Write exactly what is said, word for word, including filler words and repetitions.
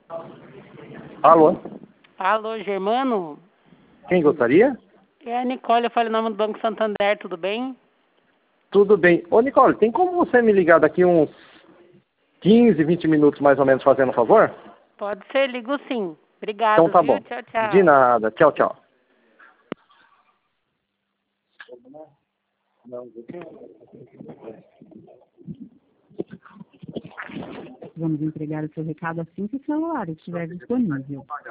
Alô? Alô, Germano? Quem gostaria? É a Nicole, eu falei o nome do Banco Santander, tudo bem? Tudo bem. Ô, Nicole, tem como você me ligar daqui uns quinze, vinte minutos mais ou menos, fazendo um favor? Pode ser, ligo sim. Obrigado, Então tá viu? bom. Tchau, tchau. De nada. Tchau, tchau. Vamos entregar o seu recado assim que o celular estiver disponível.